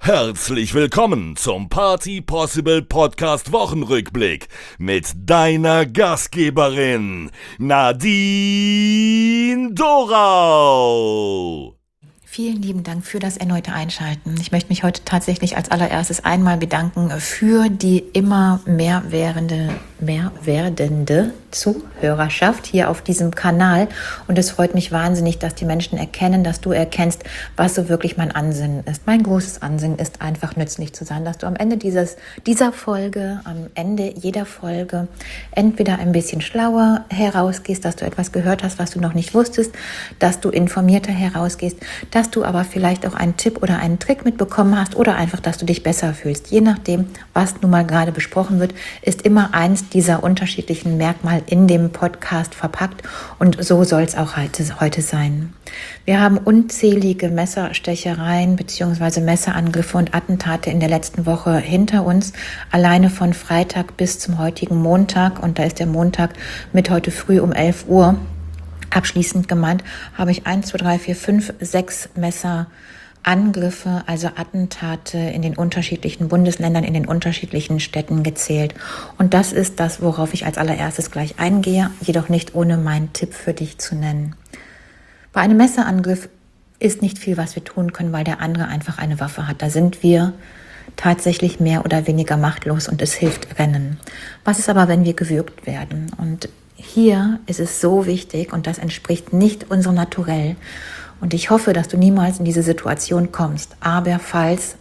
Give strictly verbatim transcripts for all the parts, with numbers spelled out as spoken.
Herzlich willkommen zum Party Possible Podcast Wochenrückblick mit deiner Gastgeberin Nadine Dorau. Vielen lieben Dank für das erneute Einschalten. Ich möchte mich heute tatsächlich als allererstes einmal bedanken für die immer mehr werdende, mehr werdende Zuhörerschaft hier auf diesem Kanal. Und es freut mich wahnsinnig, dass die Menschen erkennen, dass du erkennst, was so wirklich mein Ansinnen ist. Mein großes Ansinnen ist einfach nützlich zu sein, dass du am Ende dieses, dieser Folge, am Ende jeder Folge entweder ein bisschen schlauer herausgehst, dass du etwas gehört hast, was du noch nicht wusstest, dass du informierter herausgehst, dass du aber vielleicht auch einen Tipp oder einen Trick mitbekommen hast oder einfach, dass du dich besser fühlst. Je nachdem, was nun mal gerade besprochen wird, ist immer eins dieser unterschiedlichen Merkmale in dem Podcast verpackt und so soll es auch heute, heute sein. Wir haben unzählige Messerstechereien bzw. Messerangriffe und Attentate in der letzten Woche hinter uns, alleine von Freitag bis zum heutigen Montag, und da ist der Montag mit heute früh um elf Uhr. Abschließend gemeint, habe ich eins, zwei, drei, vier, fünf, sechs Messerangriffe, also Attentate in den unterschiedlichen Bundesländern, in den unterschiedlichen Städten gezählt. Und das ist das, worauf ich als allererstes gleich eingehe, jedoch nicht ohne meinen Tipp für dich zu nennen. Bei einem Messerangriff ist nicht viel, was wir tun können, weil der andere einfach eine Waffe hat. Da sind wir tatsächlich mehr oder weniger machtlos und es hilft Rennen. Was ist aber, wenn wir gewürgt werden? Und hier ist es so wichtig, und das entspricht nicht unserem Naturell. Und ich hoffe, dass du niemals in diese Situation kommst. Aber falls,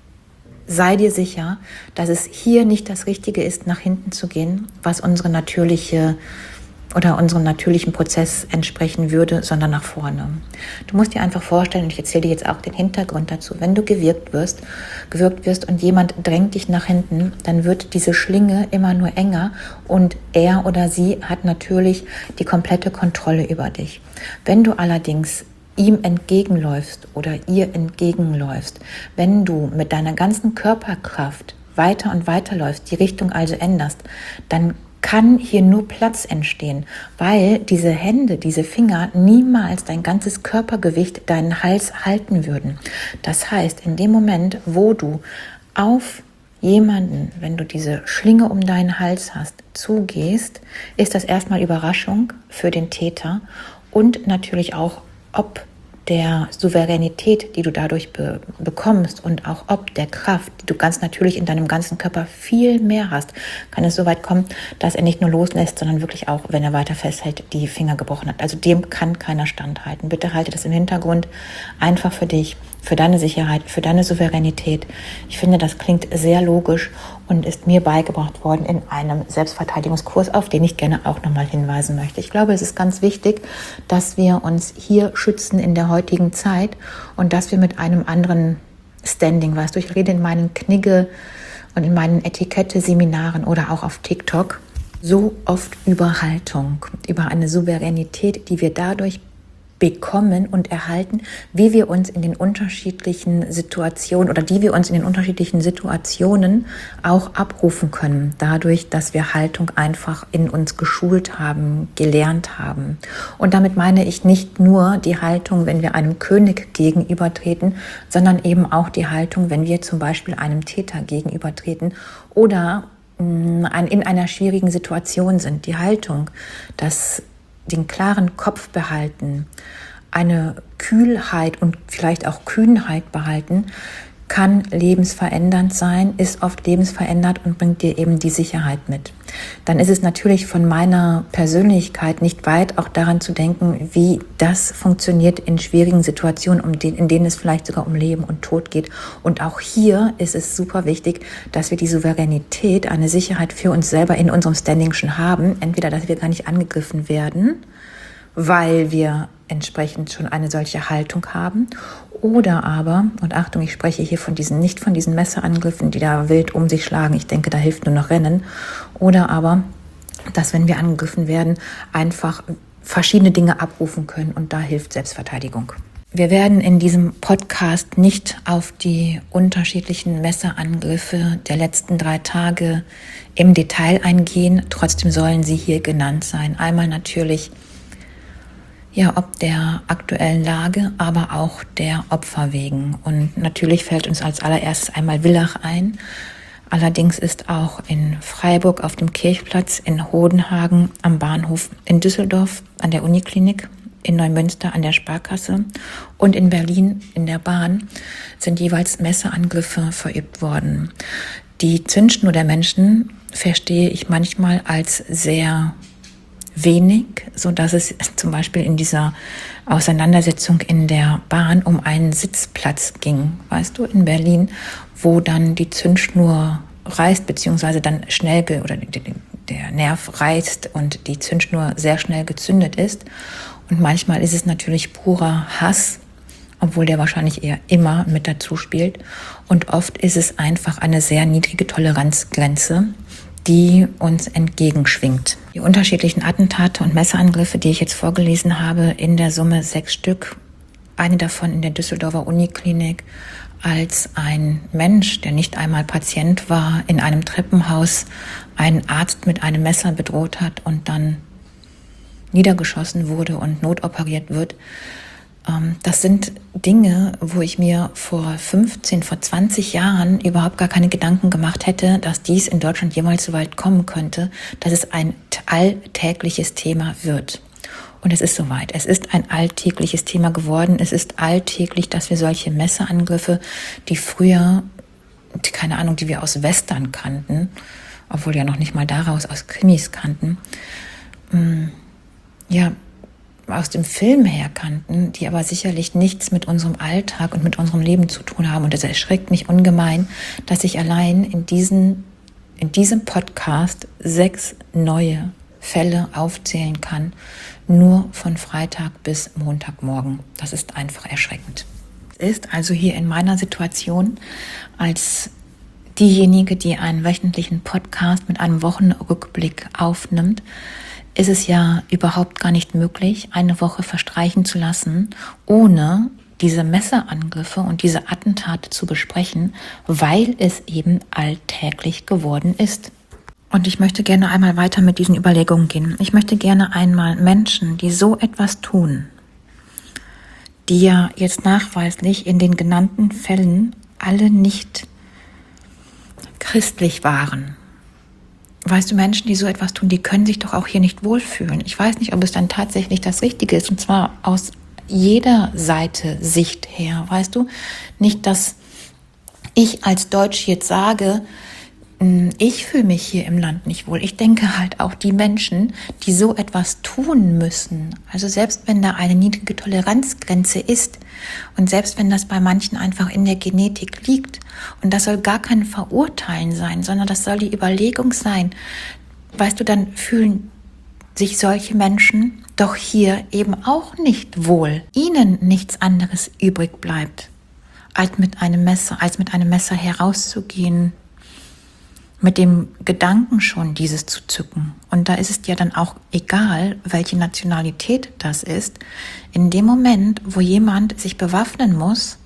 sei dir sicher, dass es hier nicht das Richtige ist, nach hinten zu gehen, was unsere natürliche oder unserem natürlichen Prozess entsprechen würde, sondern nach vorne. Du musst dir einfach vorstellen, und ich erzähle dir jetzt auch den Hintergrund dazu, wenn du gewürgt wirst, gewürgt wirst und jemand drängt dich nach hinten, dann wird diese Schlinge immer nur enger und er oder sie hat natürlich die komplette Kontrolle über dich. Wenn du allerdings ihm entgegenläufst oder ihr entgegenläufst, wenn du mit deiner ganzen Körperkraft weiter und weiter läufst, die Richtung also änderst, dann kann hier nur Platz entstehen, weil diese Hände, diese Finger niemals dein ganzes Körpergewicht, deinen Hals halten würden. Das heißt, in dem Moment, wo du auf jemanden, wenn du diese Schlinge um deinen Hals hast, zugehst, ist das erstmal Überraschung für den Täter und natürlich auch, ob der Souveränität, die du dadurch be- bekommst und auch ob der Kraft, die du ganz natürlich in deinem ganzen Körper viel mehr hast, kann es so weit kommen, dass er nicht nur loslässt, sondern wirklich auch, wenn er weiter festhält, die Finger gebrochen hat. Also dem kann keiner standhalten. Bitte halte das im Hintergrund einfach für dich, für deine Sicherheit, für deine Souveränität. Ich finde, das klingt sehr logisch und ist mir beigebracht worden in einem Selbstverteidigungskurs, auf den ich gerne auch nochmal hinweisen möchte. Ich glaube, es ist ganz wichtig, dass wir uns hier schützen in der heutigen Zeit und dass wir mit einem anderen Standing, weißt du, ich rede in meinen Knigge und in meinen Etikette-Seminaren oder auch auf TikTok so oft über Haltung, über eine Souveränität, die wir dadurch bekommen und erhalten, wie wir uns in den unterschiedlichen Situationen oder die wir uns in den unterschiedlichen Situationen auch abrufen können, dadurch, dass wir Haltung einfach in uns geschult haben, gelernt haben. Und damit meine ich nicht nur die Haltung, wenn wir einem König gegenübertreten, sondern eben auch die Haltung, wenn wir zum Beispiel einem Täter gegenübertreten oder mh, in einer schwierigen Situation sind. Die Haltung, dass den klaren Kopf behalten, eine Kühlheit und vielleicht auch Kühnheit behalten, kann lebensverändernd sein, ist oft lebensverändert und bringt dir eben die Sicherheit mit. Dann ist es natürlich von meiner Persönlichkeit nicht weit, auch daran zu denken, wie das funktioniert in schwierigen Situationen, um den, in denen es vielleicht sogar um Leben und Tod geht. Und auch hier ist es super wichtig, dass wir die Souveränität, eine Sicherheit für uns selber in unserem Standing schon haben. Entweder, dass wir gar nicht angegriffen werden, weil wir entsprechend schon eine solche Haltung haben. Oder aber, und Achtung, ich spreche hier von diesen, nicht von diesen Messerangriffen, die da wild um sich schlagen. Ich denke, da hilft nur noch Rennen. Oder aber, dass wenn wir angegriffen werden, einfach verschiedene Dinge abrufen können und da hilft Selbstverteidigung. Wir werden in diesem Podcast nicht auf die unterschiedlichen Messerangriffe der letzten drei Tage im Detail eingehen. Trotzdem sollen sie hier genannt sein. Einmal natürlich Ja, ob der aktuellen Lage, aber auch der Opfer wegen. Und natürlich fällt uns als allererstes einmal Villach ein. Allerdings ist auch in Freiburg auf dem Kirchplatz, in Hodenhagen am Bahnhof, in Düsseldorf an der Uniklinik, in Neumünster an der Sparkasse und in Berlin in der Bahn sind jeweils Messerangriffe verübt worden. Die Zündschnur der Menschen verstehe ich manchmal als sehr wenig, so dass es zum Beispiel in dieser Auseinandersetzung in der Bahn um einen Sitzplatz ging, weißt du, in Berlin, wo dann die Zündschnur reißt, beziehungsweise dann schnell ge- oder der Nerv reißt und die Zündschnur sehr schnell gezündet ist. Und manchmal ist es natürlich purer Hass, obwohl der wahrscheinlich eher immer mit dazu spielt. Und oft ist es einfach eine sehr niedrige Toleranzgrenze, die uns entgegenschwingt. Die unterschiedlichen Attentate und Messerangriffe, die ich jetzt vorgelesen habe, in der Summe sechs Stück, eine davon in der Düsseldorfer Uniklinik, als ein Mensch, der nicht einmal Patient war, in einem Treppenhaus einen Arzt mit einem Messer bedroht hat und dann niedergeschossen wurde und notoperiert wird. Das sind Dinge, wo ich mir vor fünfzehn, vor zwanzig Jahren überhaupt gar keine Gedanken gemacht hätte, dass dies in Deutschland jemals so weit kommen könnte, dass es ein alltägliches Thema wird. Und es ist soweit. Es ist ein alltägliches Thema geworden. Es ist alltäglich, dass wir solche Messerangriffe, die früher, keine Ahnung, die wir aus Western kannten, obwohl ja noch nicht mal daraus aus Krimis kannten, ja, aus dem Film her kannten, die aber sicherlich nichts mit unserem Alltag und mit unserem Leben zu tun haben. Und es erschreckt mich ungemein, dass ich allein in, diesen, in diesem Podcast sechs neue Fälle aufzählen kann, nur von Freitag bis Montagmorgen. Das ist einfach erschreckend. Es ist also hier in meiner Situation als diejenige, die einen wöchentlichen Podcast mit einem Wochenrückblick aufnimmt, ist es ja überhaupt gar nicht möglich, eine Woche verstreichen zu lassen, ohne diese Messerangriffe und diese Attentate zu besprechen, weil es eben alltäglich geworden ist. Und ich möchte gerne einmal weiter mit diesen Überlegungen gehen. Ich möchte gerne einmal Menschen, die so etwas tun, die ja jetzt nachweislich in den genannten Fällen alle nicht christlich waren. Weißt du, Menschen, die so etwas tun, die können sich doch auch hier nicht wohlfühlen. Ich weiß nicht, ob es dann tatsächlich das Richtige ist, und zwar aus jeder Seite Sicht her, weißt du? Nicht, dass ich als Deutsch jetzt sage, ich fühle mich hier im Land nicht wohl. Ich denke halt auch die Menschen, die so etwas tun müssen, also selbst wenn da eine niedrige Toleranzgrenze ist und selbst wenn das bei manchen einfach in der Genetik liegt, und das soll gar kein Verurteilen sein, sondern das soll die Überlegung sein, weißt du, dann fühlen sich solche Menschen doch hier eben auch nicht wohl. Ihnen nichts anderes übrig bleibt, als mit einem Messer, als mit einem Messer herauszugehen, mit dem Gedanken schon, dieses zu zücken. Und da ist es ja dann auch egal, welche Nationalität das ist. In dem Moment, wo jemand sich bewaffnen muss,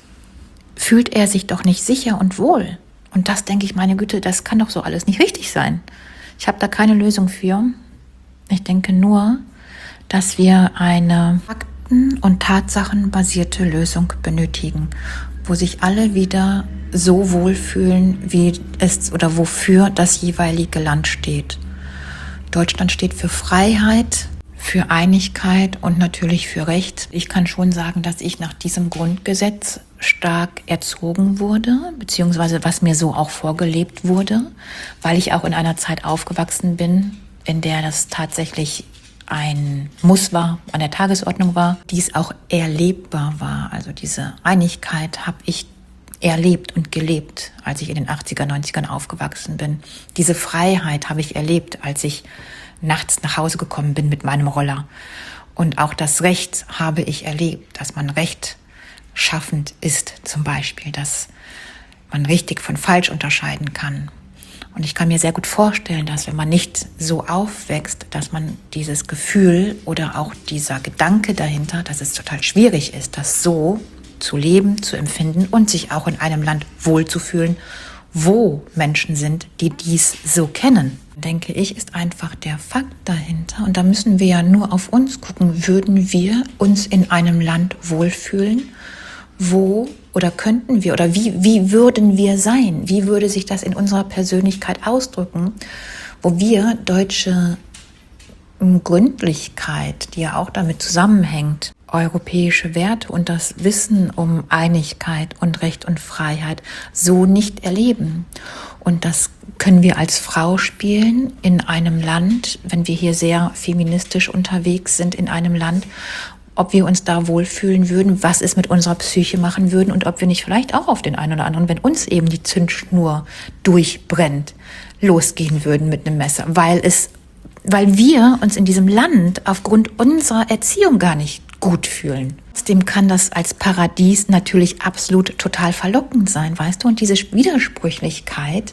fühlt er sich doch nicht sicher und wohl. Und das denke ich, meine Güte, das kann doch so alles nicht richtig sein. Ich habe da keine Lösung für. Ich denke nur, dass wir eine fakten- und tatsachenbasierte Lösung benötigen, wo sich alle wieder so wohlfühlen, wie es oder wofür das jeweilige Land steht. Deutschland steht für Freiheit, für Einigkeit und natürlich für Recht. Ich kann schon sagen, dass ich nach diesem Grundgesetz stark erzogen wurde, beziehungsweise was mir so auch vorgelebt wurde, weil ich auch in einer Zeit aufgewachsen bin, in der das tatsächlich ein Muss war, an der Tagesordnung war, dies auch erlebbar war. Also diese Einigkeit habe ich erlebt und gelebt, als ich in den achtziger, neunzigern aufgewachsen bin. Diese Freiheit habe ich erlebt, als ich nachts nach Hause gekommen bin mit meinem Roller. Und auch das Recht habe ich erlebt, dass man rechtschaffend ist, zum Beispiel, dass man richtig von falsch unterscheiden kann. Und ich kann mir sehr gut vorstellen, dass wenn man nicht so aufwächst, dass man dieses Gefühl oder auch dieser Gedanke dahinter, dass es total schwierig ist, das so zu leben, zu empfinden und sich auch in einem Land wohlzufühlen wo Menschen sind, die dies so kennen. Denke ich, ist einfach der Fakt dahinter. Und da müssen wir ja nur auf uns gucken. Würden wir uns in einem Land wohlfühlen? Wo oder könnten wir oder wie, wie würden wir sein? Wie würde sich das in unserer Persönlichkeit ausdrücken? Wo wir deutsche Gründlichkeit, die ja auch damit zusammenhängt, europäische Werte und das Wissen um Einigkeit und Recht und Freiheit so nicht erleben. Und das können wir als Frau spielen in einem Land, wenn wir hier sehr feministisch unterwegs sind in einem Land, ob wir uns da wohlfühlen würden, was es mit unserer Psyche machen würden und ob wir nicht vielleicht auch auf den einen oder anderen, wenn uns eben die Zündschnur durchbrennt, losgehen würden mit einem Messer, weil es, weil wir uns in diesem Land aufgrund unserer Erziehung gar nicht gut fühlen. Trotzdem kann das als Paradies natürlich absolut total verlockend sein, weißt du? Und diese Widersprüchlichkeit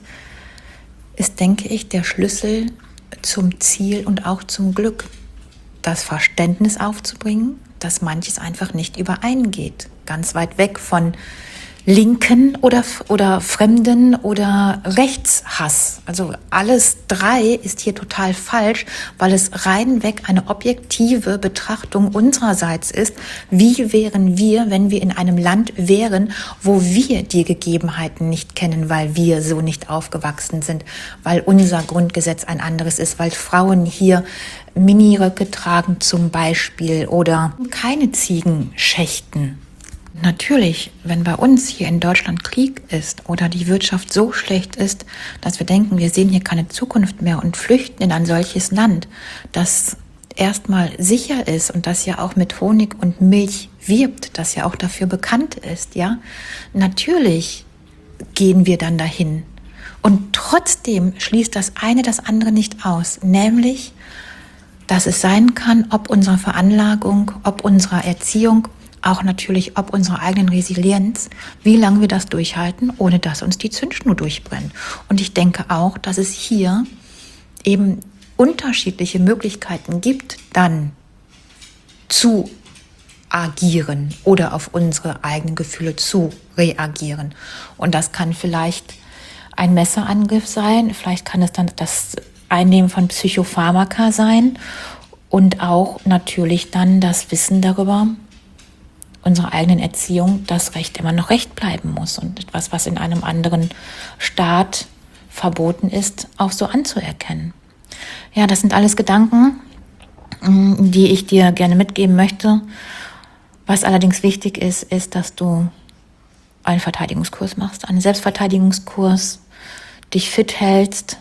ist, denke ich, der Schlüssel zum Ziel und auch zum Glück, das Verständnis aufzubringen, dass manches einfach nicht übereingeht. Ganz weit weg von Linken oder, oder Fremden oder Rechtshass. Also alles drei ist hier total falsch, weil es reinweg eine objektive Betrachtung unsererseits ist. Wie wären wir, wenn wir in einem Land wären, wo wir die Gegebenheiten nicht kennen, weil wir so nicht aufgewachsen sind, weil unser Grundgesetz ein anderes ist, weil Frauen hier Miniröcke tragen zum Beispiel oder keine Ziegen schächten. Natürlich, wenn bei uns hier in Deutschland Krieg ist oder die Wirtschaft so schlecht ist, dass wir denken, wir sehen hier keine Zukunft mehr und flüchten in ein solches Land, das erstmal sicher ist und das ja auch mit Honig und Milch wirbt, das ja auch dafür bekannt ist, ja, natürlich gehen wir dann dahin. Und trotzdem schließt das eine das andere nicht aus, nämlich, dass es sein kann, ob unserer Veranlagung, ob unserer Erziehung, auch natürlich ob unserer eigenen Resilienz, wie lange wir das durchhalten, ohne dass uns die Zündschnur durchbrennt. Und ich denke auch, dass es hier eben unterschiedliche Möglichkeiten gibt, dann zu agieren oder auf unsere eigenen Gefühle zu reagieren. Und das kann vielleicht ein Messerangriff sein, vielleicht kann es dann das Einnehmen von Psychopharmaka sein und auch natürlich dann das Wissen darüber, unserer eigenen Erziehung, dass Recht immer noch Recht bleiben muss und etwas, was in einem anderen Staat verboten ist, auch so anzuerkennen. Ja, das sind alles Gedanken, die ich dir gerne mitgeben möchte. Was allerdings wichtig ist, ist, dass du einen Verteidigungskurs machst, einen Selbstverteidigungskurs, dich fit hältst,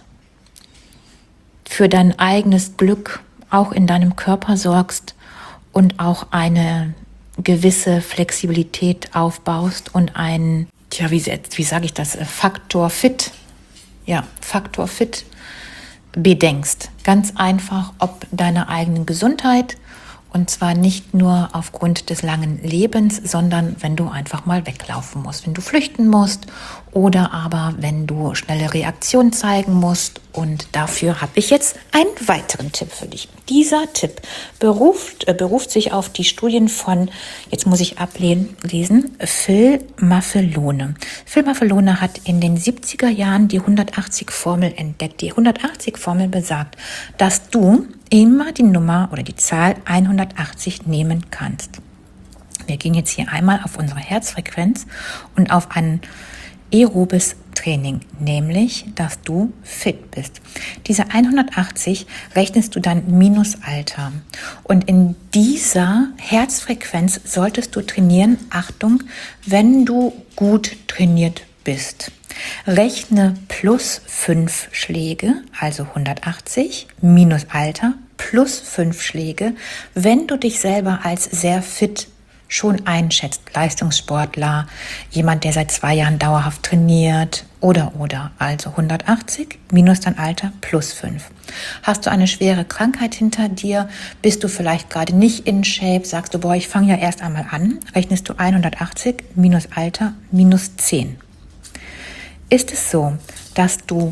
für dein eigenes Glück auch in deinem Körper sorgst und auch eine gewisse Flexibilität aufbaust und ein, tja, wie, wie sage ich das, Faktor Fit, ja, Faktor Fit bedenkst. Ganz einfach, ob deiner eigenen Gesundheit, und zwar nicht nur aufgrund des langen Lebens, sondern wenn du einfach mal weglaufen musst, wenn du flüchten musst oder aber wenn du schnelle Reaktion zeigen musst. Und dafür habe ich jetzt einen weiteren Tipp für dich. Dieser Tipp beruft, äh, beruft sich auf die Studien von, jetzt muss ich ablesen, Phil Maffalone. Phil Maffalone hat in den siebziger Jahren die hundertachtzig-Formel entdeckt. Die hundertachtzig-Formel besagt, dass du immer die Nummer oder die Zahl hundertachtzig nehmen kannst. Wir gehen jetzt hier einmal auf unsere Herzfrequenz und auf ein aerobes Training, nämlich, dass du fit bist. Diese hundertachtzig rechnest du dann minus Alter. Und in dieser Herzfrequenz solltest du trainieren, Achtung, wenn du gut trainiert bist. Rechne plus fünf Schläge, also hundertachtzig, minus Alter, plus fünf Schläge, wenn du dich selber als sehr fit schon einschätzt. Leistungssportler, jemand, der seit zwei Jahren dauerhaft trainiert oder, oder. Also hundertachtzig minus dein Alter plus fünf. Hast du eine schwere Krankheit hinter dir? Bist du vielleicht gerade nicht in Shape? Sagst du, boah, ich fange ja erst einmal an. Rechnest du hundertachtzig minus Alter minus zehn. Ist es so, dass du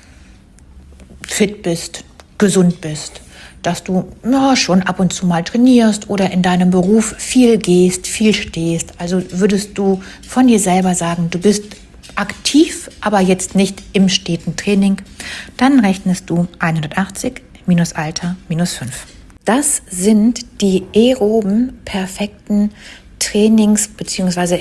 fit bist, gesund bist, dass du ja, schon ab und zu mal trainierst oder in deinem Beruf viel gehst, viel stehst? Also würdest du von dir selber sagen, du bist aktiv, aber jetzt nicht im steten Training, dann rechnest du hundertachtzig minus Alter minus fünf. Das sind die aeroben perfekten Trainings- bzw.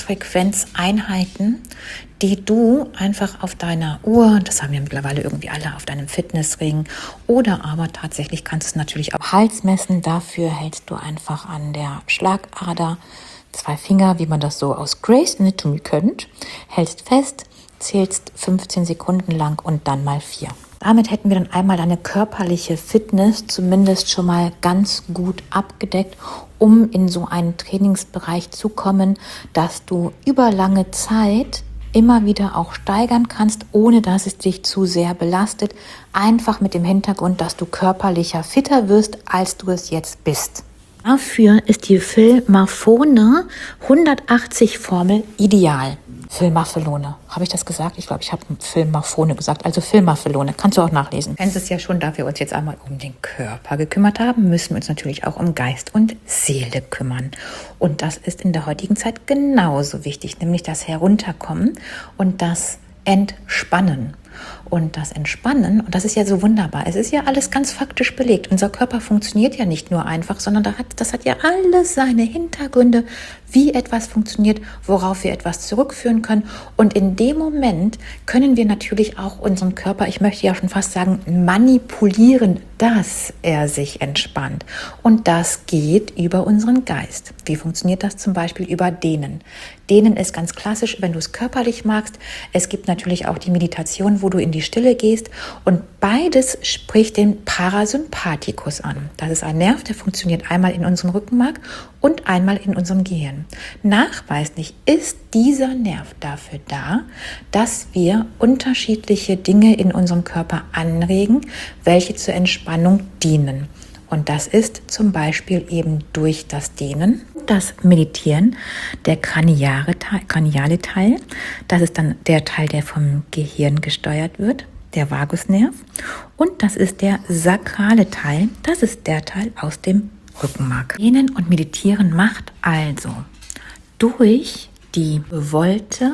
Herzfrequenzeinheiten, die du einfach auf deiner Uhr, das haben wir mittlerweile irgendwie alle, auf deinem Fitnessring oder aber tatsächlich kannst du es natürlich auch Hals messen. Dafür hältst du einfach an der Schlagader zwei Finger, wie man das so aus Grey's Anatomy kennt, hältst fest, zählst fünfzehn Sekunden lang und dann mal vier. Damit hätten wir dann einmal deine körperliche Fitness zumindest schon mal ganz gut abgedeckt, um in so einen Trainingsbereich zu kommen, dass du über lange Zeit immer wieder auch steigern kannst, ohne dass es dich zu sehr belastet. Einfach mit dem Hintergrund, dass du körperlicher fitter wirst, als du es jetzt bist. Dafür ist die Phil-Marfone hundertachtzig Formel ideal. Phil-Marfelone. Habe ich das gesagt? Ich glaube, ich habe Phil-Marfone gesagt. Also Phil-Marfelone. Kannst du auch nachlesen. Du kennst es ja schon, da wir uns jetzt einmal um den Körper gekümmert haben, müssen wir uns natürlich auch um Geist und Seele kümmern. Und das ist in der heutigen Zeit genauso wichtig, nämlich das Herunterkommen und das Entspannen. Und das Entspannen, und das ist ja so wunderbar, es ist ja alles ganz faktisch belegt. Unser Körper funktioniert ja nicht nur einfach, sondern das hat, das hat ja alles seine Hintergründe, wie etwas funktioniert, worauf wir etwas zurückführen können. Und in dem Moment können wir natürlich auch unseren Körper, ich möchte ja schon fast sagen, manipulieren, dass er sich entspannt. Und das geht über unseren Geist. Wie funktioniert das zum Beispiel? Über Dehnen. Dehnen ist ganz klassisch, wenn du es körperlich magst. Es gibt natürlich auch die Meditation, wo du in die Stille gehst. Und beides spricht den Parasympathikus an. Das ist ein Nerv, der funktioniert einmal in unserem Rückenmark und einmal in unserem Gehirn. Nachweislich ist dieser Nerv dafür da, dass wir unterschiedliche Dinge in unserem Körper anregen, welche zur Entspannung dienen. Und das ist zum Beispiel eben durch das Dehnen, das Meditieren, der kraniale Teil, kraniale Teil. Das ist dann der Teil, der vom Gehirn gesteuert wird, der Vagusnerv. Und das ist der sakrale Teil, das ist der Teil aus dem Rückenmark. Dehnen und Meditieren macht also durch die bewollte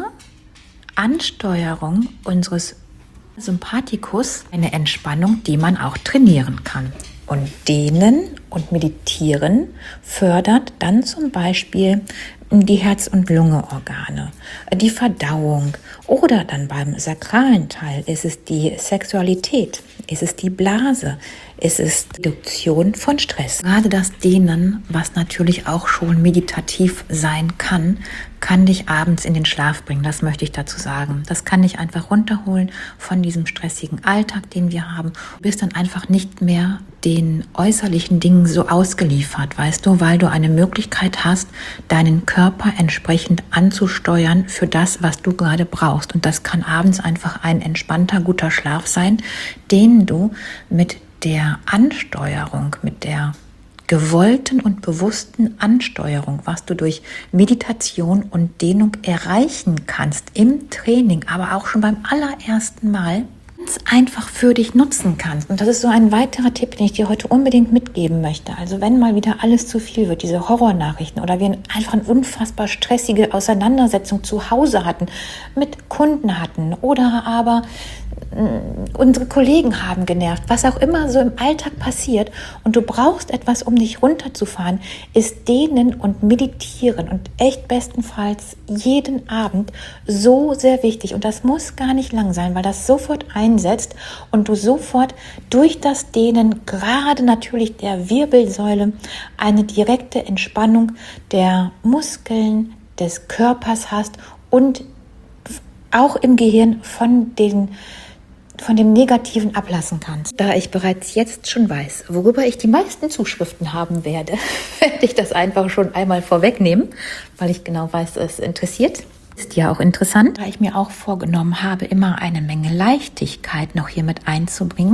Ansteuerung unseres Sympathikus eine Entspannung, die man auch trainieren kann. Und Dehnen und Meditieren fördert dann zum Beispiel die Herz- und Lungeorgane, die Verdauung oder dann beim sakralen Teil ist es die Sexualität, ist es die Blase, ist es die Reduktion von Stress. Gerade das Dehnen, was natürlich auch schon meditativ sein kann, kann dich abends in den Schlaf bringen, das möchte ich dazu sagen. Das kann dich einfach runterholen von diesem stressigen Alltag, den wir haben. Du bist dann einfach nicht mehr den äußerlichen Dingen so ausgeliefert, weißt du, weil du eine Möglichkeit hast, deinen Körper entsprechend anzusteuern für das, was du gerade brauchst. Und das kann abends einfach ein entspannter, guter Schlaf sein, den du mit der Ansteuerung, mit der gewollten und bewussten Ansteuerung, was du durch Meditation und Dehnung erreichen kannst im Training, aber auch schon beim allerersten Mal, ganz einfach für dich nutzen kannst. Und das ist so ein weiterer Tipp, den ich dir heute unbedingt mitgeben möchte. Also wenn mal wieder alles zu viel wird, diese Horrornachrichten oder wir einfach eine unfassbar stressige Auseinandersetzung zu Hause hatten, mit Kunden hatten oder aber unsere Kollegen haben genervt, was auch immer so im Alltag passiert und du brauchst etwas, um dich runterzufahren, ist Dehnen und Meditieren und echt bestenfalls jeden Abend so sehr wichtig und das muss gar nicht lang sein, weil das sofort einsetzt und du sofort durch das Dehnen gerade natürlich der Wirbelsäule eine direkte Entspannung der Muskeln des Körpers hast und auch im Gehirn von den von dem Negativen ablassen kannst. Da ich bereits jetzt schon weiß, worüber ich die meisten Zuschriften haben werde, werde ich das einfach schon einmal vorwegnehmen, weil ich genau weiß, es interessiert. Ist ja auch interessant, da ich mir auch vorgenommen habe, immer eine Menge Leichtigkeit noch hier mit einzubringen.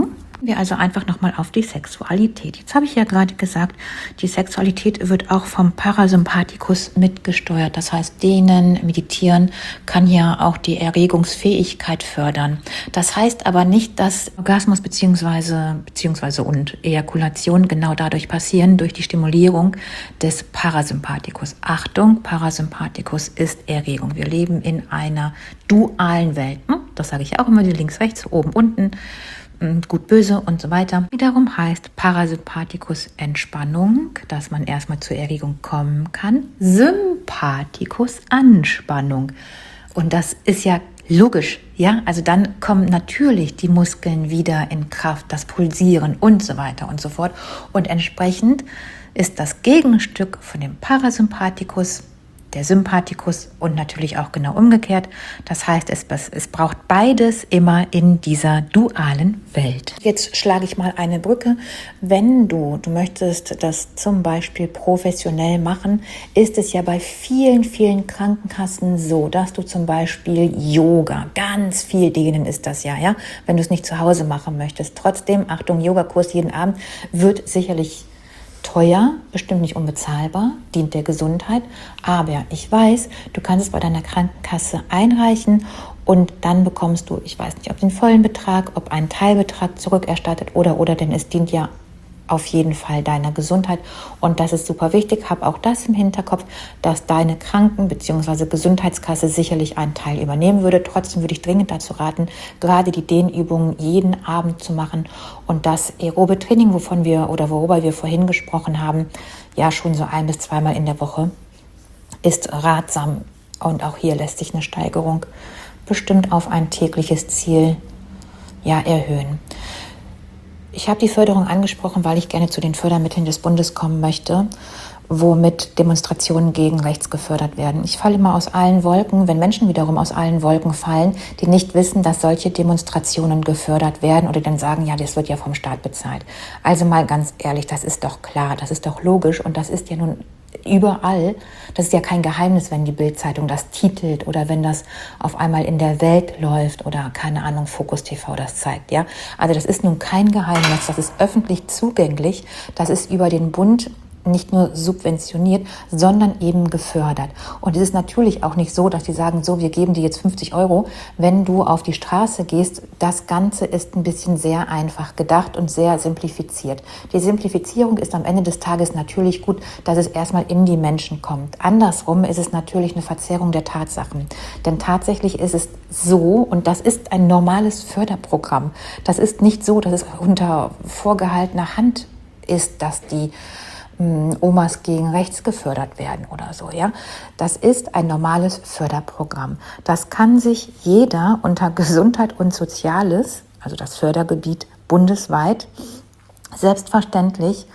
Wir also einfach nochmal auf die Sexualität. Jetzt habe ich ja gerade gesagt, die Sexualität wird auch vom Parasympathikus mitgesteuert. Das heißt, dehnen, meditieren kann ja auch die Erregungsfähigkeit fördern. Das heißt aber nicht, dass Orgasmus beziehungsweise beziehungsweise und Ejakulation genau dadurch passieren, durch die Stimulierung des Parasympathikus. Achtung, Parasympathikus ist Erregung. Wir leben in einer dualen Welt. Das sage ich auch immer, die links, rechts, oben, unten. Gut, böse und so weiter. Wiederum heißt Parasympathikus Entspannung, dass man erstmal zur Erregung kommen kann. Sympathikus Anspannung. Und das ist ja logisch, ja? Also dann kommen natürlich die Muskeln wieder in Kraft, das Pulsieren und so weiter und so fort. Und entsprechend ist das Gegenstück von dem Parasympathikus der Sympathikus und natürlich auch genau umgekehrt. Das heißt, es, es braucht beides immer in dieser dualen Welt. Jetzt schlage ich mal eine Brücke. Wenn du, du möchtest das zum Beispiel professionell machen, ist es ja bei vielen, vielen Krankenkassen so, dass du zum Beispiel Yoga, ganz viel dehnen ist das ja, ja, wenn du es nicht zu Hause machen möchtest. Trotzdem, Achtung, Yogakurs jeden Abend wird sicherlich teuer, bestimmt nicht unbezahlbar, dient der Gesundheit, aber ich weiß, du kannst es bei deiner Krankenkasse einreichen und dann bekommst du, ich weiß nicht, ob den vollen Betrag, ob ein Teilbetrag zurückerstattet oder, oder, denn es dient ja auf jeden Fall deiner Gesundheit und das ist super wichtig. Hab auch das im Hinterkopf, dass deine Kranken- bzw. Gesundheitskasse sicherlich einen Teil übernehmen würde. Trotzdem würde ich dringend dazu raten, gerade die Dehnübungen jeden Abend zu machen und das aerobe Training, wovon wir oder worüber wir vorhin gesprochen haben, ja schon so ein bis zweimal in der Woche, ist ratsam und auch hier lässt sich eine Steigerung bestimmt auf ein tägliches Ziel ja erhöhen. Ich habe die Förderung angesprochen, weil ich gerne zu den Fördermitteln des Bundes kommen möchte, womit Demonstrationen gegen rechts gefördert werden. Ich falle immer aus allen Wolken, wenn Menschen wiederum aus allen Wolken fallen, die nicht wissen, dass solche Demonstrationen gefördert werden oder dann sagen, ja, das wird ja vom Staat bezahlt. Also mal ganz ehrlich, das ist doch klar, das ist doch logisch und das ist ja nun überall. Das ist ja kein Geheimnis, wenn die Bild-Zeitung das titelt oder wenn das auf einmal in der Welt läuft oder, keine Ahnung, Fokus T V das zeigt. Ja? Also das ist nun kein Geheimnis, das ist öffentlich zugänglich, das ist über den Bund nicht nur subventioniert, sondern eben gefördert. Und es ist natürlich auch nicht so, dass die sagen, so, wir geben dir jetzt fünfzig Euro, wenn du auf die Straße gehst. Das Ganze ist ein bisschen sehr einfach gedacht und sehr simplifiziert. Die Simplifizierung ist am Ende des Tages natürlich gut, dass es erstmal in die Menschen kommt. Andersrum ist es natürlich eine Verzerrung der Tatsachen. Denn tatsächlich ist es so, und das ist ein normales Förderprogramm. Das ist nicht so, dass es unter vorgehaltener Hand ist, dass die Omas gegen rechts gefördert werden oder so, ja. Das ist ein normales Förderprogramm. Das kann sich jeder unter Gesundheit und Soziales, also das Fördergebiet bundesweit, selbstverständlich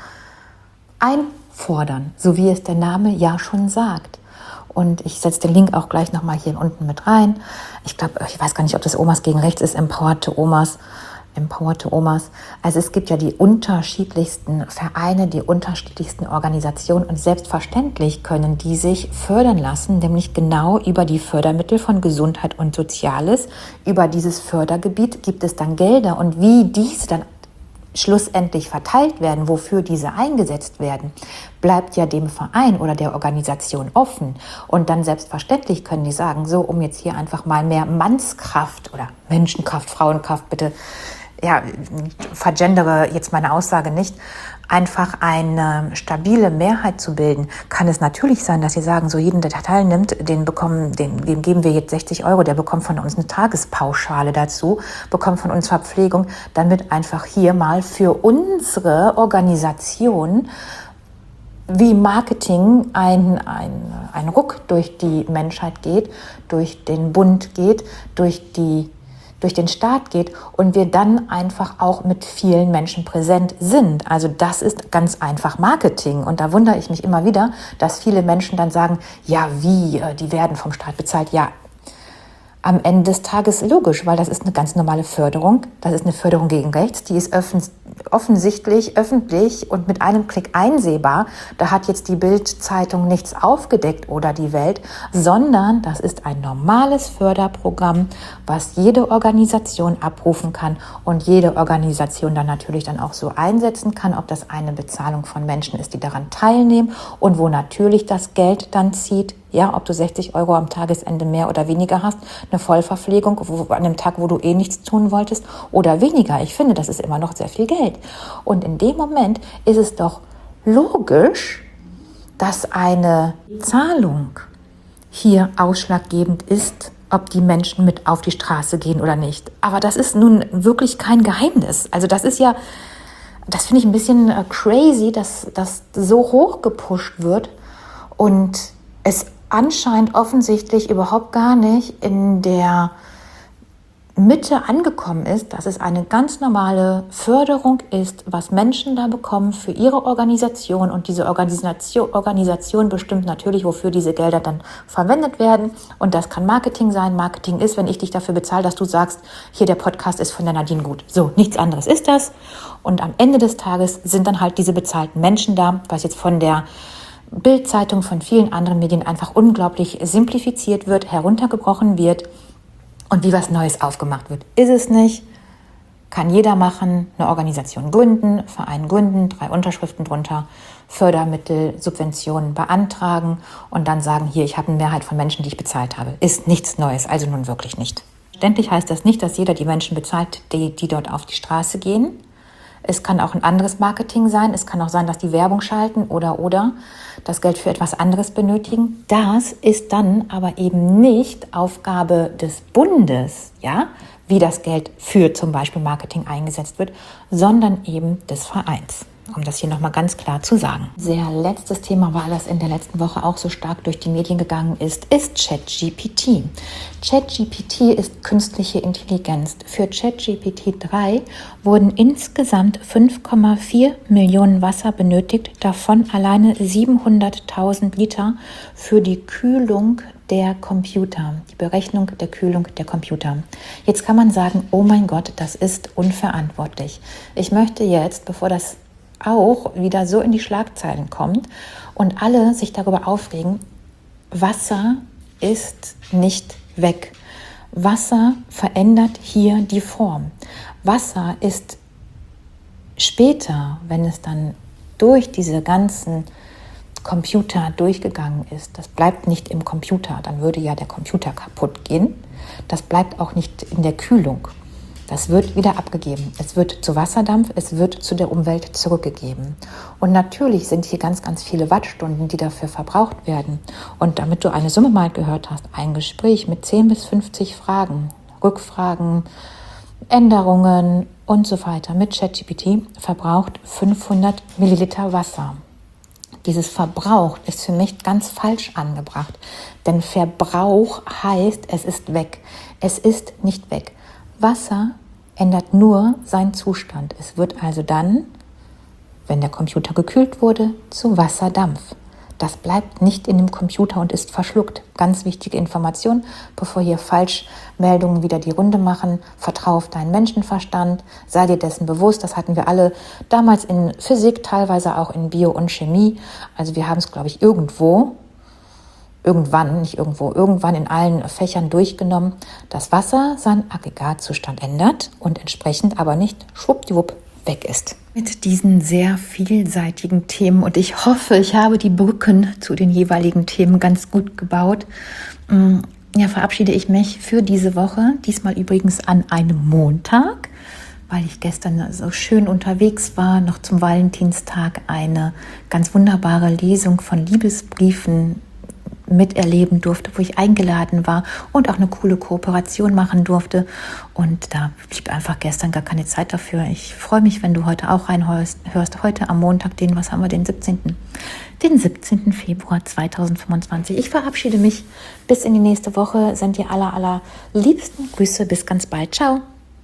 einfordern, so wie es der Name ja schon sagt. Und ich setze den Link auch gleich nochmal hier unten mit rein. Ich glaube, ich weiß gar nicht, ob das Omas gegen rechts ist, empowerte Omas. Empowerte Omas. Also es gibt ja die unterschiedlichsten Vereine, die unterschiedlichsten Organisationen und selbstverständlich können die sich fördern lassen, nämlich genau über die Fördermittel von Gesundheit und Soziales. Über dieses Fördergebiet gibt es dann Gelder und wie diese dann schlussendlich verteilt werden, wofür diese eingesetzt werden, bleibt ja dem Verein oder der Organisation offen. Und dann selbstverständlich können die sagen, so, um jetzt hier einfach mal mehr Mannskraft oder Menschenkraft, Frauenkraft, bitte, ja, vergendere jetzt meine Aussage nicht, einfach eine stabile Mehrheit zu bilden, kann es natürlich sein, dass sie sagen, so jeden, der teilnimmt, den bekommen, den, dem geben wir jetzt sechzig Euro, der bekommt von uns eine Tagespauschale dazu, bekommt von uns Verpflegung, damit einfach hier mal für unsere Organisation wie Marketing ein, ein, ein Ruck durch die Menschheit geht, durch den Bund geht, durch die durch den Staat geht und wir dann einfach auch mit vielen Menschen präsent sind. Also das ist ganz einfach Marketing. Und da wundere ich mich immer wieder, dass viele Menschen dann sagen, ja wie, die werden vom Staat bezahlt. Ja, am Ende des Tages logisch, weil das ist eine ganz normale Förderung. Das ist eine Förderung gegen rechts, die ist offen, offensichtlich, öffentlich und mit einem Klick einsehbar. Da hat jetzt die Bild-Zeitung nichts aufgedeckt oder die Welt, sondern das ist ein normales Förderprogramm, was jede Organisation abrufen kann und jede Organisation dann natürlich dann auch so einsetzen kann, ob das eine Bezahlung von Menschen ist, die daran teilnehmen und wo natürlich das Geld dann zieht. Ja, ob du sechzig Euro am Tagesende mehr oder weniger hast, eine Vollverpflegung wo, an einem Tag, wo du eh nichts tun wolltest oder weniger. Ich finde, das ist immer noch sehr viel Geld. Und in dem Moment ist es doch logisch, dass eine Zahlung hier ausschlaggebend ist, ob die Menschen mit auf die Straße gehen oder nicht. Aber das ist nun wirklich kein Geheimnis. Also das ist ja, das finde ich ein bisschen crazy, dass das so hoch gepusht wird und es anscheinend offensichtlich überhaupt gar nicht in der Mitte angekommen ist, dass es eine ganz normale Förderung ist, was Menschen da bekommen für ihre Organisation. Und diese Organisation, Organisation bestimmt natürlich, wofür diese Gelder dann verwendet werden. Und das kann Marketing sein. Marketing ist, wenn ich dich dafür bezahle, dass du sagst, hier der Podcast ist von der Nadine gut. So, nichts anderes ist das. Und am Ende des Tages sind dann halt diese bezahlten Menschen da, was jetzt von der Bild-Zeitung, von vielen anderen Medien einfach unglaublich simplifiziert wird, heruntergebrochen wird und wie was Neues aufgemacht wird. Ist es nicht, kann jeder machen, eine Organisation gründen, Verein gründen, drei Unterschriften drunter, Fördermittel, Subventionen beantragen und dann sagen, hier, ich habe eine Mehrheit von Menschen, die ich bezahlt habe. Ist nichts Neues, also nun wirklich nicht. Verständlich heißt das nicht, dass jeder die Menschen bezahlt, die, die dort auf die Straße gehen. Es kann auch ein anderes Marketing sein. Es kann auch sein, dass die Werbung schalten oder, oder das Geld für etwas anderes benötigen. Das ist dann aber eben nicht Aufgabe des Bundes, ja, wie das Geld für zum Beispiel Marketing eingesetzt wird, sondern eben des Vereins. Um das hier nochmal ganz klar zu sagen. Sehr letztes Thema, weil das in der letzten Woche auch so stark durch die Medien gegangen ist, ist ChatGPT. ChatGPT ist künstliche Intelligenz. Für ChatGPT drei wurden insgesamt fünf Komma vier Millionen Wasser benötigt, davon alleine siebenhunderttausend Liter für die Kühlung der Computer, die Berechnung der Kühlung der Computer. Jetzt kann man sagen, oh mein Gott, das ist unverantwortlich. Ich möchte jetzt, bevor das auch wieder so in die Schlagzeilen kommt und alle sich darüber aufregen, Wasser ist nicht weg. Wasser verändert hier die Form. Wasser ist später, wenn es dann durch diese ganzen Computer durchgegangen ist, das bleibt nicht im Computer, dann würde ja der Computer kaputt gehen. Das bleibt auch nicht in der Kühlung. Das wird wieder abgegeben. Es wird zu Wasserdampf, es wird zu der Umwelt zurückgegeben. Und natürlich sind hier ganz, ganz viele Wattstunden, die dafür verbraucht werden. Und damit du eine Summe mal gehört hast, ein Gespräch mit zehn bis fünfzig Fragen, Rückfragen, Änderungen und so weiter mit ChatGPT verbraucht fünfhundert Milliliter Wasser. Dieses Verbrauch ist für mich ganz falsch angebracht. Denn Verbrauch heißt, es ist weg. Es ist nicht weg. Wasser ändert nur seinen Zustand. Es wird also dann, wenn der Computer gekühlt wurde, zu Wasserdampf. Das bleibt nicht in dem Computer und ist verschluckt. Ganz wichtige Information, bevor hier Falschmeldungen wieder die Runde machen. Vertraue auf deinen Menschenverstand, sei dir dessen bewusst. Das hatten wir alle damals in Physik, teilweise auch in Bio und Chemie. Also wir haben es, glaube ich, irgendwo, irgendwann, nicht irgendwo, irgendwann in allen Fächern durchgenommen, dass Wasser seinen Aggregatzustand ändert und entsprechend aber nicht schwuppdiwupp weg ist. Mit diesen sehr vielseitigen Themen und ich hoffe, ich habe die Brücken zu den jeweiligen Themen ganz gut gebaut. Ja, verabschiede ich mich für diese Woche, diesmal übrigens an einem Montag, weil ich gestern so schön unterwegs war, noch zum Valentinstag eine ganz wunderbare Lesung von Liebesbriefen miterleben durfte, wo ich eingeladen war und auch eine coole Kooperation machen durfte. Und da blieb einfach gestern gar keine Zeit dafür. Ich freue mich, wenn du heute auch reinhörst. Hörst heute am Montag, den, was haben wir, den siebzehnten Den siebzehnten Februar zweitausendfünfundzwanzig. Ich verabschiede mich bis in die nächste Woche. Sind dir aller, aller liebsten Grüße. Bis ganz bald. Ciao.